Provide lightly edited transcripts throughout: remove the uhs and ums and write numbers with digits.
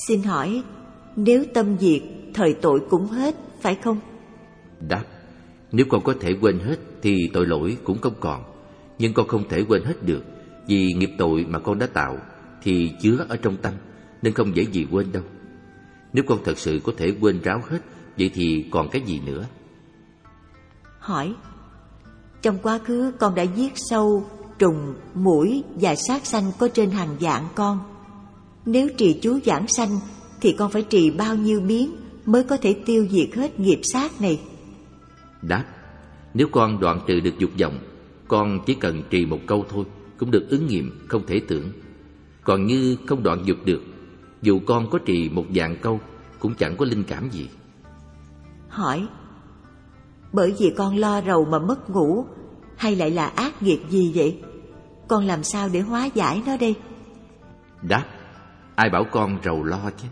Xin hỏi, nếu tâm diệt, thời tội cũng hết, phải không? Đáp: nếu con có thể quên hết thì tội lỗi cũng không còn. Nhưng con không thể quên hết được, vì nghiệp tội mà con đã tạo thì chứa ở trong tâm, nên không dễ gì quên đâu. Nếu con thật sự có thể quên ráo hết, vậy thì còn cái gì nữa? Hỏi: trong quá khứ con đã giết sâu, trùng, muỗi và sát sanh có trên hàng vạn con. Nếu trì chú giảng sanh thì con phải trì bao nhiêu biến mới có thể tiêu diệt hết nghiệp sát này? Đáp: nếu con đoạn trừ được dục vọng, con chỉ cần trì một câu thôi cũng được ứng nghiệm không thể tưởng. Còn như không đoạn dục được, dù con có trì 1,000 câu cũng chẳng có linh cảm gì. Hỏi: bởi vì con lo rầu mà mất ngủ, hay lại là ác nghiệp gì vậy? Con làm sao để hóa giải nó đây? Đáp: ai bảo con rầu lo chứ?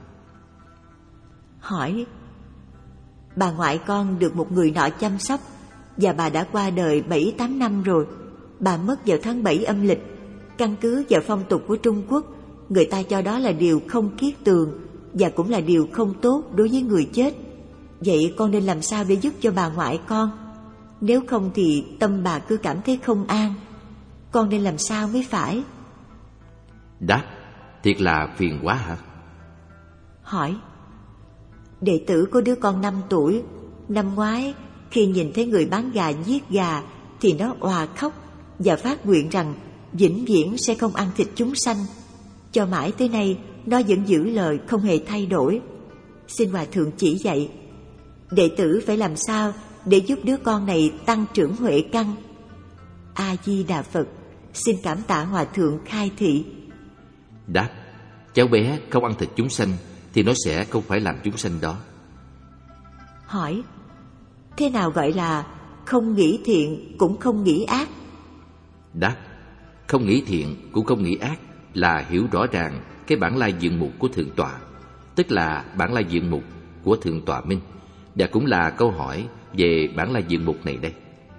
Hỏi: bà ngoại con được một người nọ chăm sóc, và bà đã qua đời 7-8 năm rồi. Bà mất vào tháng 7 âm lịch. Căn cứ vào phong tục của Trung Quốc, người ta cho đó là điều không kiết tường, và cũng là điều không tốt đối với người chết. Vậy con nên làm sao để giúp cho bà ngoại con? Nếu không thì tâm bà cứ cảm thấy không an. Con nên làm sao mới phải? Đáp: thiệt là phiền quá hả? Hỏi: đệ tử có đứa con 5 tuổi. Năm ngoái khi nhìn thấy người bán gà giết gà thì nó òa khóc và phát nguyện rằng vĩnh viễn sẽ không ăn thịt chúng sanh. Cho mãi tới nay nó vẫn giữ lời, không hề thay đổi. Xin Hòa Thượng chỉ dạy, đệ tử phải làm sao để giúp đứa con này tăng trưởng huệ căn? A Di Đà Phật. Xin cảm tạ Hòa Thượng khai thị. Đáp: cháu bé không ăn thịt chúng sanh thì nó sẽ không phải làm chúng sanh đó. Hỏi: thế nào gọi là không nghĩ thiện cũng không nghĩ ác? Đáp: không nghĩ thiện cũng không nghĩ ác là hiểu rõ ràng cái bản lai diện mục của Thượng Tọa, tức là bản lai diện mục của Thượng Tọa Minh, và cũng là câu hỏi về bản lai diện mục này đây.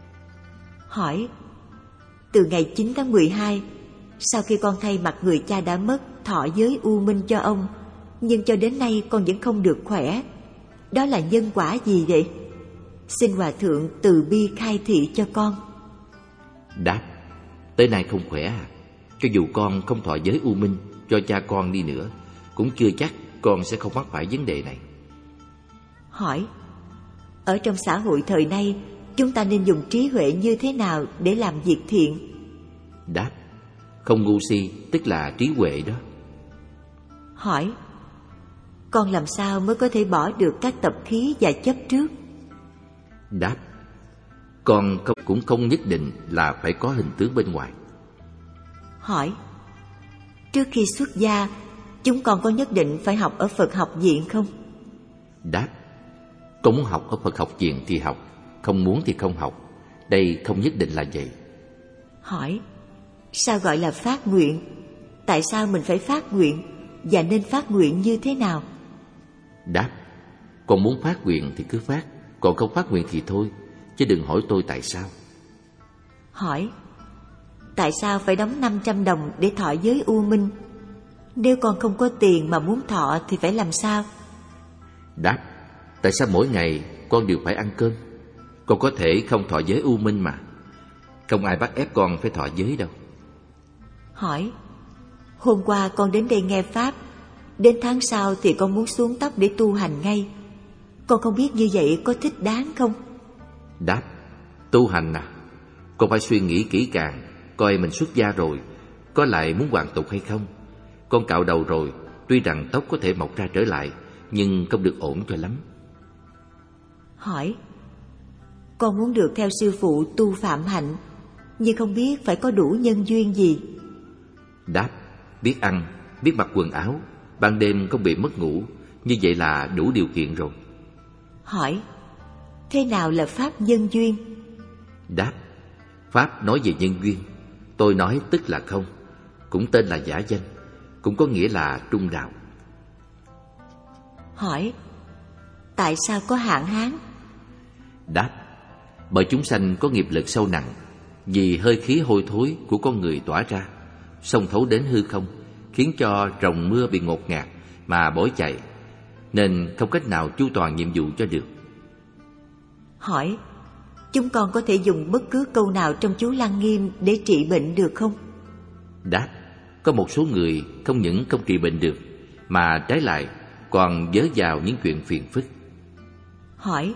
Hỏi: từ ngày 9 tháng 12, sau khi con thay mặt người cha đã mất thọ giới u minh cho ông, nhưng cho đến nay con vẫn không được khỏe. Đó là nhân quả gì vậy? Xin Hòa Thượng từ bi khai thị cho con. Đáp: tới nay không khỏe à? Cho dù con không thọ giới u minh cho cha con đi nữa, cũng chưa chắc con sẽ không mắc phải vấn đề này. Hỏi: ở trong xã hội thời nay, chúng ta nên dùng trí huệ như thế nào để làm việc thiện? Đáp: không ngu si, tức là trí huệ đó. Hỏi: con làm sao mới có thể bỏ được các tập khí và chấp trước? Đáp: con cũng không nhất định là phải có hình tướng bên ngoài. Hỏi: trước khi xuất gia, chúng con có nhất định phải học ở Phật học viện không? Đáp: con muốn học ở Phật học viện thì học, không muốn thì không học. Đây không nhất định là vậy. Hỏi: sao gọi là phát nguyện? Tại sao mình phải phát nguyện, và nên phát nguyện như thế nào? Đáp: con muốn phát nguyện thì cứ phát, còn không phát nguyện thì thôi, chứ đừng hỏi tôi tại sao. Hỏi: tại sao phải đóng 500 đồng để thọ giới u minh? Nếu con không có tiền mà muốn thọ thì phải làm sao? Đáp: tại sao mỗi ngày con đều phải ăn cơm? Con có thể không thọ giới u minh mà. Không ai bắt ép con phải thọ giới đâu. Hỏi: hôm qua con đến đây nghe Pháp, đến tháng sau thì con muốn xuống tóc để tu hành ngay. Con không biết như vậy có thích đáng không? Đáp: tu hành à? Con phải suy nghĩ kỹ càng, coi mình xuất gia rồi, có lại muốn hoàn tục hay không. Con cạo đầu rồi, tuy rằng tóc có thể mọc ra trở lại, nhưng không được ổn cho lắm. Hỏi: con muốn được theo sư phụ tu phạm hạnh, nhưng không biết phải có đủ nhân duyên gì? Đáp: biết ăn, biết mặc quần áo, ban đêm không bị mất ngủ, như vậy là đủ điều kiện rồi. Hỏi: thế nào là pháp nhân duyên? Đáp: Pháp nói về nhân duyên, tôi nói tức là không, cũng tên là giả danh, cũng có nghĩa là trung đạo. Hỏi: tại sao có hạn hán? Đáp: bởi chúng sanh có nghiệp lực sâu nặng, vì hơi khí hôi thối của con người tỏa ra, xông thấu đến hư không, khiến cho ròng mưa bị ngột ngạt, mà bỏ chạy, nên không cách nào chu toàn nhiệm vụ cho được. Hỏi: chúng con có thể dùng bất cứ câu nào trong chú Lăng Nghiêm để trị bệnh được không? Đáp: có một số người không những không trị bệnh được, mà trái lại còn vớ vào những chuyện phiền phức. Hỏi: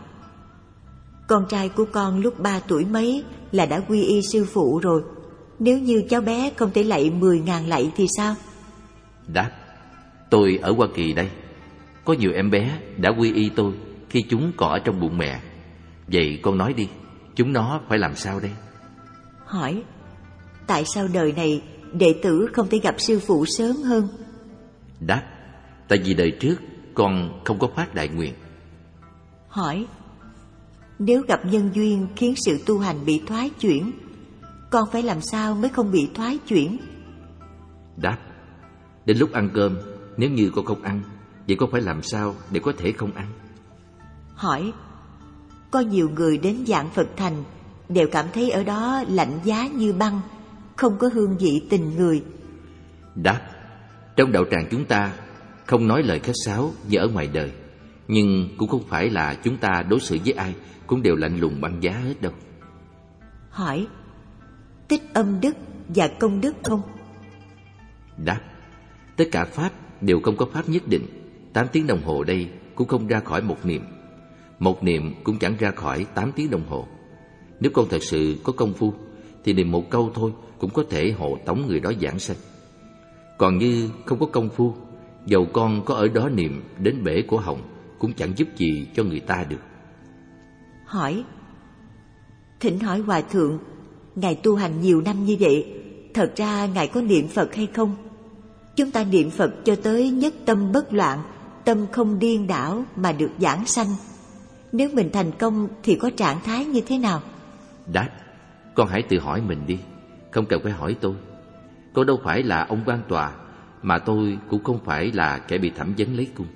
con trai của con lúc 3 tuổi mấy là đã quy y sư phụ rồi. Nếu như cháu bé không thể lạy 10.000 lạy thì sao? Đáp: tôi ở Hoa Kỳ đây, có nhiều em bé đã quy y tôi khi chúng còn ở trong bụng mẹ. Vậy con nói đi, chúng nó phải làm sao đây? Hỏi: tại sao đời này đệ tử không thể gặp sư phụ sớm hơn? Đáp: tại vì đời trước con không có phát đại nguyện. Hỏi: nếu gặp nhân duyên khiến sự tu hành bị thoái chuyển, con phải làm sao mới không bị thoái chuyển? Đáp: đến lúc ăn cơm, nếu như con không ăn, vậy con phải làm sao để có thể không ăn? Hỏi: có nhiều người đến giảng Phật thành đều cảm thấy ở đó lạnh giá như băng, không có hương vị tình người. Đáp: trong đạo tràng chúng ta không nói lời khách sáo như ở ngoài đời, nhưng cũng không phải là chúng ta đối xử với ai cũng đều lạnh lùng băng giá hết đâu. Hỏi: tích âm đức và công đức không? Đáp: tất cả pháp đều không có pháp nhất định. 8 tiếng đồng hồ đây cũng không ra khỏi một niệm, một niệm cũng chẳng ra khỏi 8 tiếng đồng hồ. Nếu con thật sự có công phu thì niệm một câu thôi cũng có thể hộ tống người đó giảng sanh. Còn như không có công phu, dầu con có ở đó niệm đến bể của họng cũng chẳng giúp gì cho người ta được. Hỏi: thỉnh hỏi Hòa Thượng, Ngài tu hành nhiều năm như vậy, thật ra Ngài có niệm Phật hay không? Chúng ta niệm Phật cho tới nhất tâm bất loạn, tâm không điên đảo mà được giảng sanh. Nếu mình thành công thì có trạng thái như thế nào? Đáp: con hãy tự hỏi mình đi, không cần phải hỏi tôi. Tôi đâu phải là ông quan tòa, mà tôi cũng không phải là kẻ bị thẩm vấn lấy cung.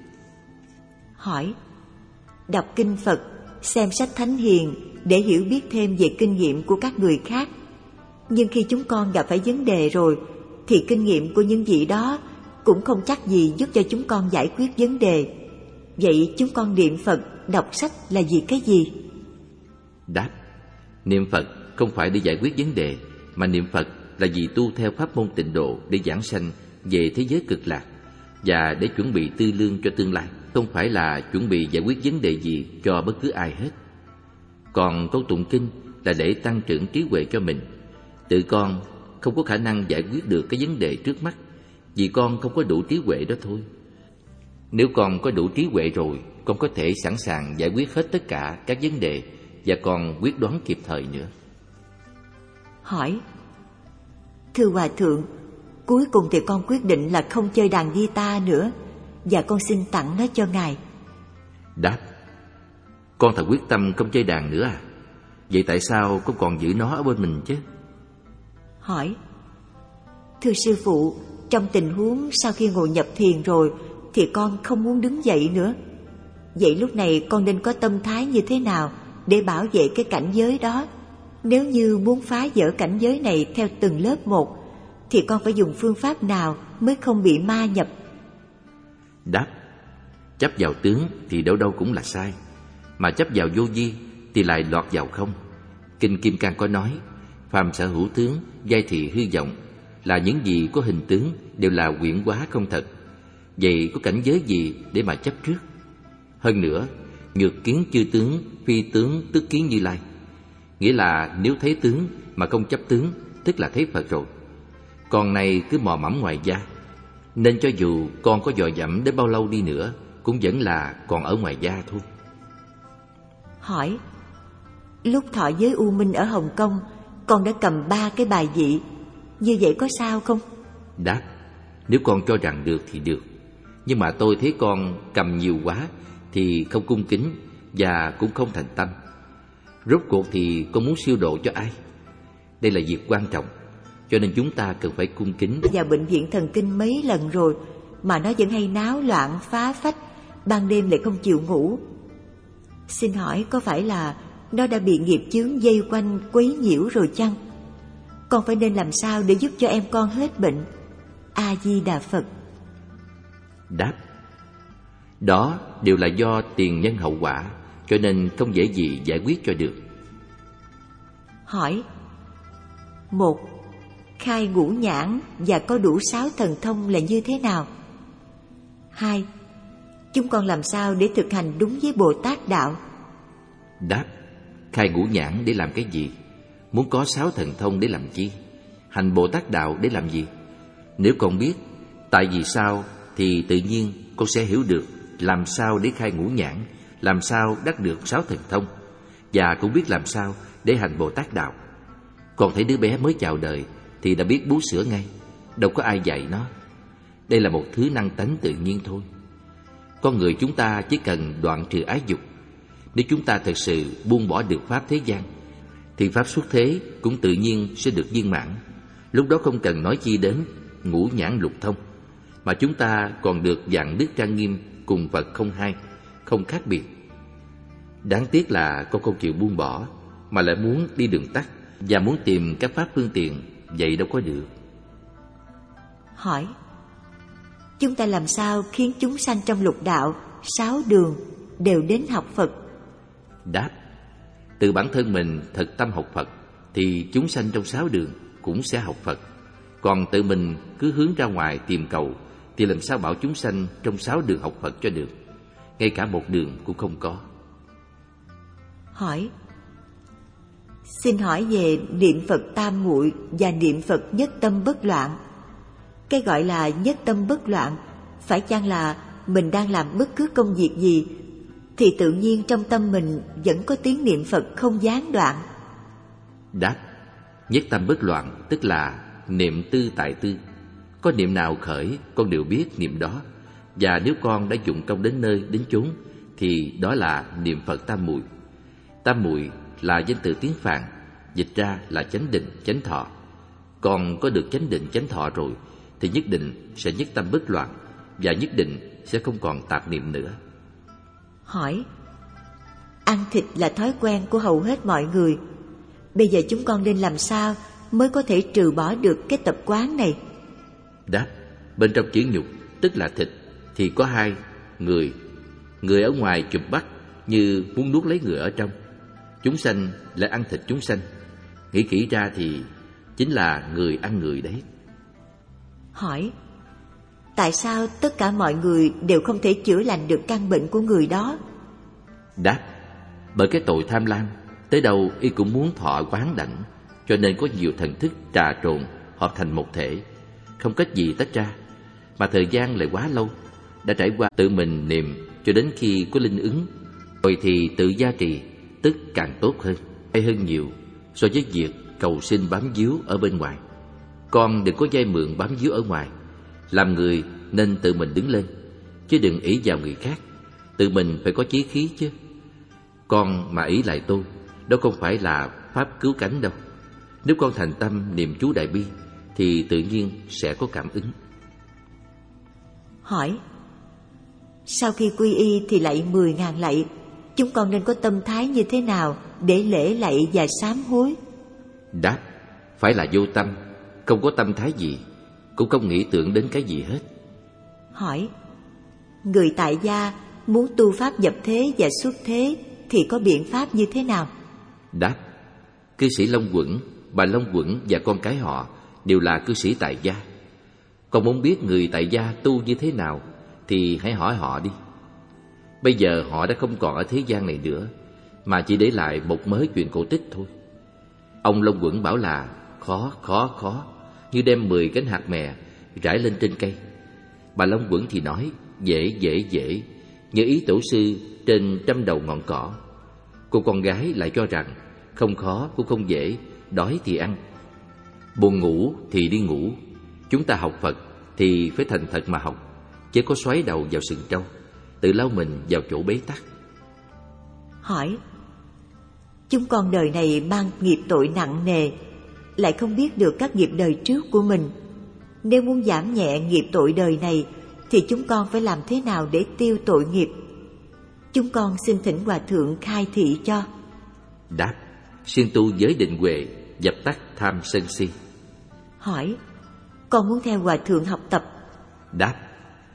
Hỏi: đọc kinh Phật, xem sách Thánh Hiền để hiểu biết thêm về kinh nghiệm của các người khác. Nhưng khi chúng con gặp phải vấn đề rồi, thì kinh nghiệm của những vị đó cũng không chắc gì giúp cho chúng con giải quyết vấn đề. Vậy chúng con niệm Phật, đọc sách là vì cái gì? Đáp: niệm Phật không phải để giải quyết vấn đề, mà niệm Phật là vì tu theo pháp môn tịnh độ để giảng sanh về thế giới cực lạc, và để chuẩn bị tư lương cho tương lai, không phải là chuẩn bị giải quyết vấn đề gì cho bất cứ ai hết. Còn câu tụng kinh là để tăng trưởng trí huệ cho mình. Tự con không có khả năng giải quyết được cái vấn đề trước mắt, vì con không có đủ trí huệ đó thôi. Nếu con có đủ trí huệ rồi, con có thể sẵn sàng giải quyết hết tất cả các vấn đề, và còn quyết đoán kịp thời nữa. Hỏi: thưa Hòa Thượng, cuối cùng thì con quyết định là không chơi đàn guitar nữa, và con xin tặng nó cho Ngài. Đáp: con thật quyết tâm không chơi đàn nữa à? Vậy tại sao con còn giữ nó ở bên mình chứ? Hỏi: thưa sư phụ, trong tình huống sau khi ngồi nhập thiền rồi thì con không muốn đứng dậy nữa. Vậy lúc này con nên có tâm thái như thế nào để bảo vệ cái cảnh giới đó? Nếu như muốn phá vỡ cảnh giới này theo từng lớp một, thì con phải dùng phương pháp nào mới không bị ma nhập? Đáp: chấp vào tướng thì đâu đâu cũng là sai, mà chấp vào vô vi thì lại lọt vào không. Kinh Kim Cang có nói: phàm sở hữu tướng, giai thị hư vọng, là những gì có hình tướng đều là quyển hóa không thật. Vậy có cảnh giới gì để mà chấp trước? Hơn nữa, nhược kiến chư tướng, phi tướng tức kiến Như Lai. Nghĩa là nếu thấy tướng mà không chấp tướng, tức là thấy Phật rồi. Còn này cứ mò mẫm ngoài da, nên cho dù con có dò dẫm đến bao lâu đi nữa, cũng vẫn là còn ở ngoài da thôi. Hỏi: lúc thọ giới U Minh ở Hồng Kông, con đã cầm 3 cái bài vị, như vậy có sao không? Đáp: nếu con cho rằng được thì được, nhưng mà tôi thấy con cầm nhiều quá thì không cung kính và cũng không thành tâm. Rốt cuộc thì con muốn siêu độ cho ai? Đây là việc quan trọng, cho nên chúng ta cần phải cung kính. Vào bệnh viện thần kinh mấy lần rồi mà nó vẫn hay náo loạn phá phách, ban đêm lại không chịu ngủ. Xin hỏi có phải là nó đã bị nghiệp chướng dây quanh quấy nhiễu rồi chăng? Con phải nên làm sao để giúp cho em con hết bệnh? A Di Đà Phật. Đáp: Đó đều là do tiền nhân hậu quả, cho nên không dễ gì giải quyết cho được. Hỏi: 1. Khai ngũ nhãn và có đủ 6 thần thông là như thế nào? 2. Chúng con làm sao để thực hành đúng với Bồ Tát đạo? Đáp: khai ngũ nhãn để làm cái gì? Muốn có 6 thần thông để làm chi? Hành Bồ Tát đạo để làm gì? Nếu con biết tại vì sao thì tự nhiên con sẽ hiểu được làm sao để khai ngũ nhãn, làm sao đắc được 6 thần thông, và cũng biết làm sao để hành Bồ Tát đạo. Còn thấy đứa bé mới chào đời thì đã biết bú sữa ngay, đâu có ai dạy nó. Đây là một thứ năng tánh tự nhiên thôi. Con người chúng ta chỉ cần đoạn trừ ái dục. Nếu chúng ta thật sự buông bỏ được pháp thế gian thì pháp xuất thế cũng tự nhiên sẽ được viên mãn. Lúc đó không cần nói chi đến ngũ nhãn lục thông, mà chúng ta còn được dạng đức trang nghiêm cùng Phật không hai, không khác biệt. Đáng tiếc là con không chịu buông bỏ, mà lại muốn đi đường tắt và muốn tìm các pháp phương tiện, vậy đâu có được. Hỏi: chúng ta làm sao khiến chúng sanh trong lục đạo 6 đường đều đến học Phật? Đáp: từ bản thân mình thật tâm học Phật thì chúng sanh trong 6 đường cũng sẽ học Phật. Còn tự mình cứ hướng ra ngoài tìm cầu thì làm sao bảo chúng sanh trong 6 đường học Phật cho được? Ngay cả một đường cũng không có. Hỏi: xin hỏi về niệm Phật tam muội và niệm Phật nhất tâm bất loạn. Cái gọi là nhất tâm bất loạn phải chăng là mình đang làm bất cứ công việc gì thì tự nhiên trong tâm mình vẫn có tiếng niệm Phật không gián đoạn? Đáp: nhất tâm bất loạn tức là niệm tư tại tư. Có niệm nào khởi con đều biết niệm đó, và nếu con đã dụng công đến nơi đến chốn thì đó là niệm Phật tam muội. Tam muội là danh từ tiếng Phạn, dịch ra là chánh định, chánh thọ. Còn có được chánh định, chánh thọ rồi thì nhất định sẽ nhất tâm bất loạn, và nhất định sẽ không còn tạp niệm nữa. Hỏi: ăn thịt là thói quen của hầu hết mọi người. Bây giờ chúng con nên làm sao mới có thể trừ bỏ được cái tập quán này? Đáp: bên trong chữ nhục tức là thịt thì có 2 người. Người ở ngoài chụp bắt như muốn nuốt lấy người ở trong. Chúng sanh lại ăn thịt chúng sanh. Nghĩ kỹ ra thì chính là người ăn người đấy. Hỏi: tại sao tất cả mọi người đều không thể chữa lành được căn bệnh của người đó? Đáp: bởi cái tội tham lam, tới đâu y cũng muốn thọ quán đảnh, cho nên có nhiều thần thức trà trộn hợp thành một thể, không cách gì tách ra. Mà thời gian lại quá lâu, đã trải qua tự mình niệm cho đến khi có linh ứng, rồi thì tự gia trì, tức càng tốt hơn, hay hơn nhiều so với việc cầu xin bám víu ở bên ngoài. Con đừng có vay mượn bám víu ở ngoài. Làm người nên tự mình đứng lên, chứ đừng ỷ vào người khác. Tự mình phải có chí khí chứ. Con mà ỷ lại tôi, đó không phải là pháp cứu cánh đâu. Nếu con thành tâm niệm chú Đại Bi thì tự nhiên sẽ có cảm ứng. Hỏi: sau khi quy y thì lạy 10.000 lạy, chúng con nên có tâm thái như thế nào để lễ lạy và sám hối? Đáp: phải là vô tâm, không có tâm thái gì, cũng không nghĩ tưởng đến cái gì hết. Hỏi: người tại gia muốn tu pháp nhập thế và xuất thế thì có biện pháp như thế nào? Đáp: cư sĩ Long Quẩn, bà Long Quẩn và con cái họ đều là cư sĩ tại gia. Con muốn biết người tại gia tu như thế nào thì hãy hỏi họ đi. Bây giờ họ đã không còn ở thế gian này nữa, mà chỉ để lại một mớ chuyện cổ tích thôi. Ông Long Quẩn bảo là khó, như đem 10 cánh hạt mè rải lên trên cây. Bà Long Quẩn thì nói dễ, như ý tổ sư trên 100 đầu ngọn cỏ. Cô con gái lại cho rằng không khó cũng không dễ, đói thì ăn, buồn ngủ thì đi ngủ. Chúng ta học Phật thì phải thành thật mà học, chứ có xoáy đầu vào sừng trâu, tự lao mình vào chỗ bế tắc. Hỏi: chúng con đời này mang nghiệp tội nặng nề, lại không biết được các nghiệp đời trước của mình. Nếu muốn giảm nhẹ nghiệp tội đời này thì chúng con phải làm thế nào để tiêu tội nghiệp? Chúng con xin thỉnh Hòa Thượng khai thị cho. Đáp: siêng tu giới định huệ, dập tắt tham sân si. Hỏi: con muốn theo Hòa Thượng học tập. Đáp: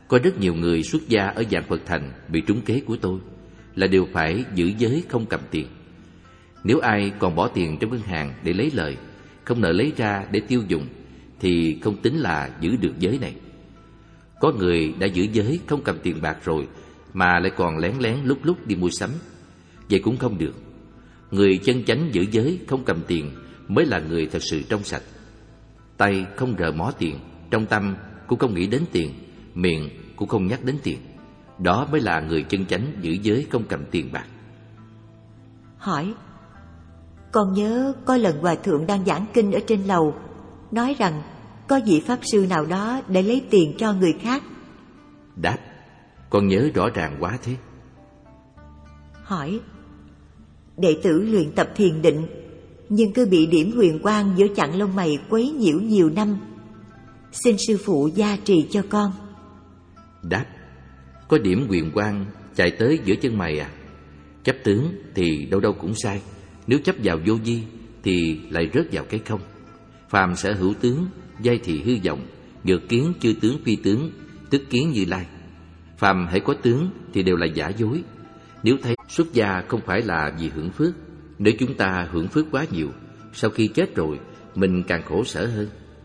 Có rất nhiều người xuất gia ở Vạn Phật Thành bị trúng kế của tôi là đều phải giữ giới không cầm tiền. Nếu ai còn bỏ tiền trong ngân hàng để lấy lời, không nỡ lấy ra để tiêu dùng, thì không tính là giữ được giới này. Có người đã giữ giới không cầm tiền bạc rồi mà lại còn lén lén lúc lúc đi mua sắm. Vậy cũng không được. Người chân chánh giữ giới không cầm tiền mới là người thật sự trong sạch. Tay không rờ mó tiền, trong tâm cũng không nghĩ đến tiền, miệng cũng không nhắc đến tiền. Đó mới là người chân chánh giữ giới không cầm tiền bạc. Hỏi: con nhớ có lần hòa thượng đang giảng kinh ở trên lầu, nói rằng có vị pháp sư nào đó để lấy tiền cho người khác. Đáp: con nhớ rõ ràng quá thế. Hỏi: đệ tử luyện tập thiền định, nhưng cứ bị điểm huyền quang giữa chặng lông mày quấy nhiễu nhiều năm, xin sư phụ gia trì cho con. Đáp: có điểm huyền quang chạy tới giữa chân mày à? Chấp tướng thì đâu đâu cũng sai. Nếu chấp vào vô vi thì lại rớt vào cái không. Phàm sở hữu tướng, giai thì hư vọng, nhược kiến chư tướng phi tướng, tức kiến Như Lai. Phàm hãy có tướng thì đều là giả dối. Nếu thấy xuất gia không phải là vì hưởng phước, nếu chúng ta hưởng phước quá nhiều, sau khi chết rồi mình càng khổ sở hơn.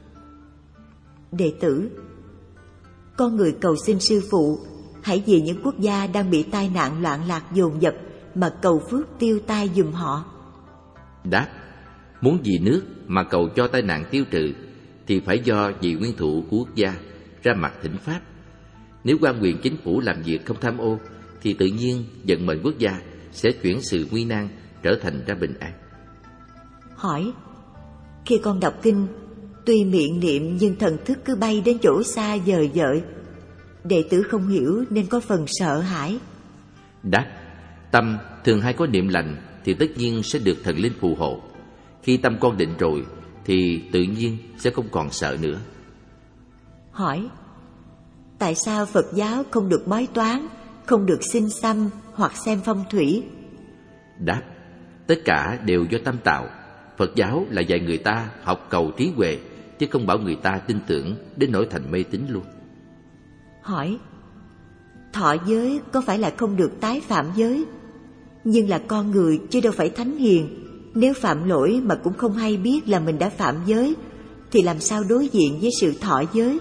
Đệ tử: con người cầu xin sư phụ hãy vì những quốc gia đang bị tai nạn loạn lạc dồn dập mà cầu phước tiêu tai giùm họ. Đáp: muốn vì nước mà cầu cho tai nạn tiêu trừ thì phải do vị nguyên thủ của quốc gia ra mặt thỉnh pháp. Nếu quan quyền chính phủ làm việc không tham ô thì tự nhiên vận mệnh quốc gia sẽ chuyển sự nguy nan trở thành ra bình an. Hỏi: khi con đọc kinh, tuy miệng niệm nhưng thần thức cứ bay đến chỗ xa vời vợi, đệ tử không hiểu nên có phần sợ hãi. Đáp: tâm thường hay có niệm lành thì tất nhiên sẽ được thần linh phù hộ. Khi tâm con định rồi thì tự nhiên sẽ không còn sợ nữa. Hỏi: tại sao Phật giáo không được bói toán, không được xin xăm hoặc xem phong thủy? Đáp: tất cả đều do tâm tạo. Phật giáo là dạy người ta học cầu trí huệ, chứ không bảo người ta tin tưởng đến nỗi thành mê tín luôn. Hỏi: thọ giới có phải là không được tái phạm giới? Nhưng là con người chứ đâu phải thánh hiền. Nếu phạm lỗi mà cũng không hay biết là mình đã phạm giới thì làm sao đối diện với sự thọ giới?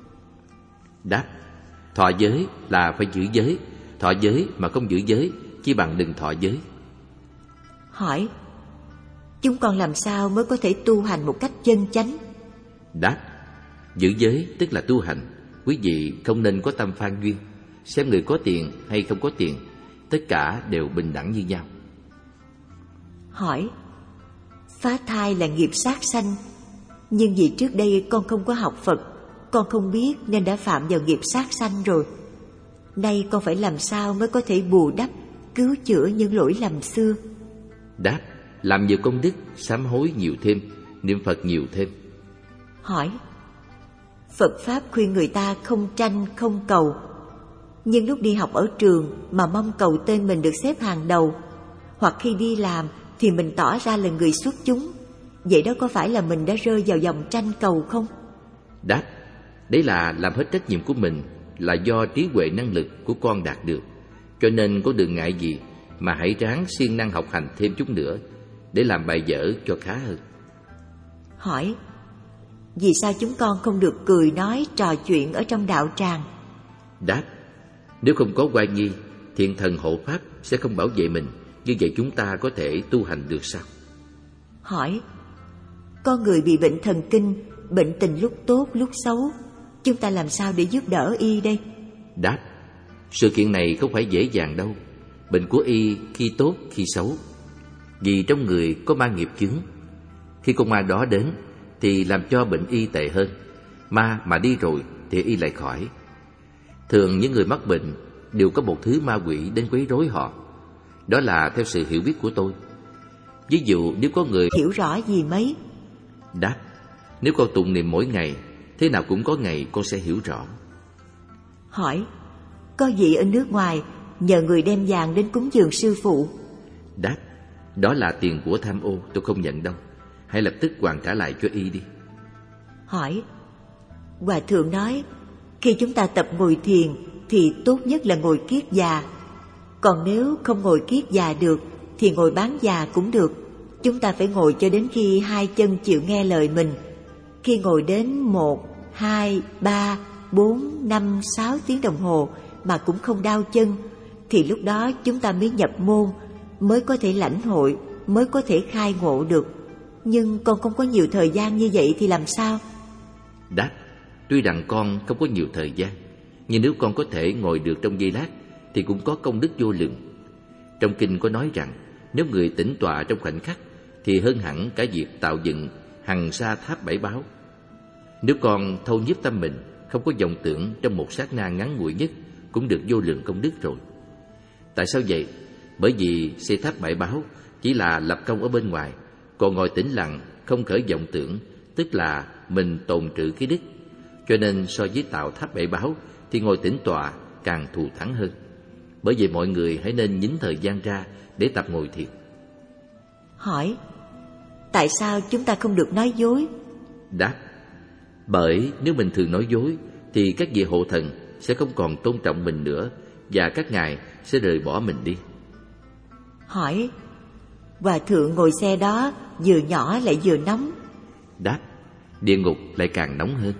Đáp: thọ giới là phải giữ giới. Thọ giới mà không giữ giới chỉ bằng đừng thọ giới. Hỏi: chúng con làm sao mới có thể tu hành một cách chân chánh? Đáp: giữ giới tức là tu hành. Quý vị không nên có tâm phan duyên, xem người có tiền hay không có tiền, tất cả đều bình đẳng như nhau. Hỏi: phá thai là nghiệp sát sanh, nhưng vì trước đây con không có học Phật, con không biết nên đã phạm vào nghiệp sát sanh rồi. Nay con phải làm sao mới có thể bù đắp, cứu chữa những lỗi lầm xưa? Đáp: làm nhiều công đức, sám hối nhiều thêm, niệm Phật nhiều thêm. Hỏi: Phật Pháp khuyên người ta không tranh, không cầu, nhưng lúc đi học ở trường mà mong cầu tên mình được xếp hàng đầu, hoặc khi đi làm thì mình tỏ ra là người xuất chúng. Vậy đó có phải là mình đã rơi vào vòng tranh cầu không? Đáp: đấy là làm hết trách nhiệm của mình, là do trí huệ năng lực của con đạt được. Cho nên có đừng ngại gì mà hãy ráng siêng năng học hành thêm chút nữa để làm bài vở cho khá hơn. Hỏi: vì sao chúng con không được cười nói trò chuyện ở trong đạo tràng? Đáp: nếu không có oai nghi, thiện thần hộ pháp sẽ không bảo vệ mình. Như vậy chúng ta có thể tu hành được sao? Hỏi: con người bị bệnh thần kinh, bệnh tình lúc tốt lúc xấu, chúng ta làm sao để giúp đỡ y đây? Đáp: sự kiện này không phải dễ dàng đâu. Bệnh của y khi tốt khi xấu, vì trong người có ma nghiệp chướng. Khi con ma đó đến thì làm cho bệnh y tệ hơn. Ma mà đi rồi thì y lại khỏi. Thường những người mắc bệnh đều có một thứ ma quỷ đến quấy rối họ. Đó là theo sự hiểu biết của tôi. Ví dụ nếu có người hiểu rõ gì mấy? Đáp: nếu con tụng niệm mỗi ngày, thế nào cũng có ngày con sẽ hiểu rõ. Hỏi: có vị ở nước ngoài nhờ người đem vàng đến cúng dường sư phụ. Đáp: đó là tiền của tham ô, tôi không nhận đâu. Hãy lập tức hoàn trả lại cho y đi. Hỏi: hòa thượng nói Khi chúng ta tập ngồi thiền thì tốt nhất là ngồi kiết già. Còn nếu không ngồi kiết già được thì ngồi bán già cũng được. Chúng ta phải ngồi cho đến khi hai chân chịu nghe lời mình. Khi ngồi đến 1, 2, 3, 4, 5, 6 tiếng đồng hồ mà cũng không đau chân thì lúc đó chúng ta mới nhập môn, mới có thể lãnh hội, mới có thể khai ngộ được. Nhưng con không có nhiều thời gian như vậy thì làm sao? Đáp: tuy rằng con không có nhiều thời gian, nhưng nếu con có thể ngồi được trong giây lát thì cũng có công đức vô lượng. Trong kinh có nói rằng nếu người tĩnh tọa trong khoảnh khắc thì hơn hẳn cả việc tạo dựng hằng sa tháp bảy báo. Nếu con thâu nhiếp tâm mình, không có vọng tưởng trong một sát na ngắn ngủi nhất, cũng được vô lượng công đức rồi. Tại sao vậy? Bởi vì xây tháp bảy báo chỉ là lập công ở bên ngoài, còn ngồi tĩnh lặng không khởi vọng tưởng, tức là mình tồn trữ cái đức. Cho nên so với tạo tháp bảy báo thì ngồi tĩnh tọa càng thù thắng hơn. Bởi vậy mọi người hãy nên nhín thời gian ra để tập ngồi thiền. Hỏi: tại sao chúng ta không được nói dối? Đáp: bởi nếu mình thường nói dối thì các vị hộ thần sẽ không còn tôn trọng mình nữa, và các ngài sẽ rời bỏ mình đi. Hỏi: hòa thượng ngồi xe đó vừa nhỏ lại vừa nóng. Đáp: địa ngục lại càng nóng hơn.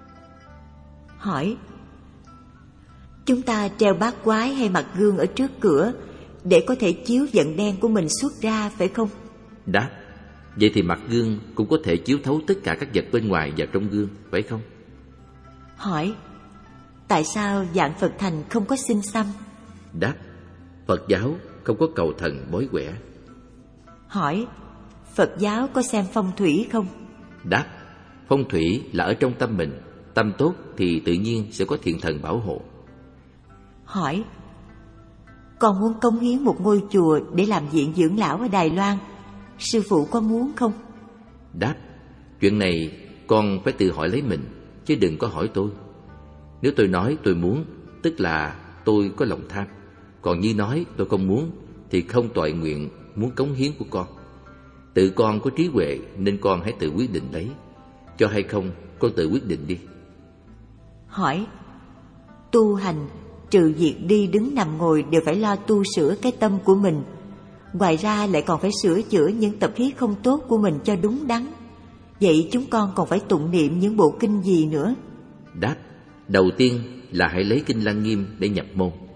Hỏi: chúng ta treo bát quái hay mặt gương ở trước cửa để có thể chiếu vận đen của mình xuất ra, phải không? Đáp: vậy thì mặt gương cũng có thể chiếu thấu tất cả các vật bên ngoài vào trong gương, phải không? Hỏi: tại sao dạng Phật thành không có xin xăm? Đáp: Phật giáo không có cầu thần bói quẻ. Hỏi: Phật giáo có xem phong thủy không? Đáp: phong thủy là ở trong tâm mình, tâm tốt thì tự nhiên sẽ có thiện thần bảo hộ. Hỏi: con muốn cống hiến một ngôi chùa để làm viện dưỡng lão ở Đài Loan, sư phụ có muốn không? Đáp: chuyện này con phải tự hỏi lấy mình, chứ đừng có hỏi tôi. Nếu tôi nói tôi muốn, tức là tôi có lòng tham. Còn như nói tôi không muốn thì không toại nguyện muốn cống hiến của con. Tự con có trí huệ nên con hãy tự quyết định lấy. Cho hay không, con tự quyết định đi. Hỏi: tu hành trừ việc đi đứng nằm ngồi đều phải lo tu sửa cái tâm của mình. Ngoài ra lại còn phải sửa chữa những tập khí không tốt của mình cho đúng đắn. Vậy chúng con còn phải tụng niệm những bộ kinh gì nữa? Đáp: đầu tiên là hãy lấy kinh Lăng Nghiêm để nhập môn.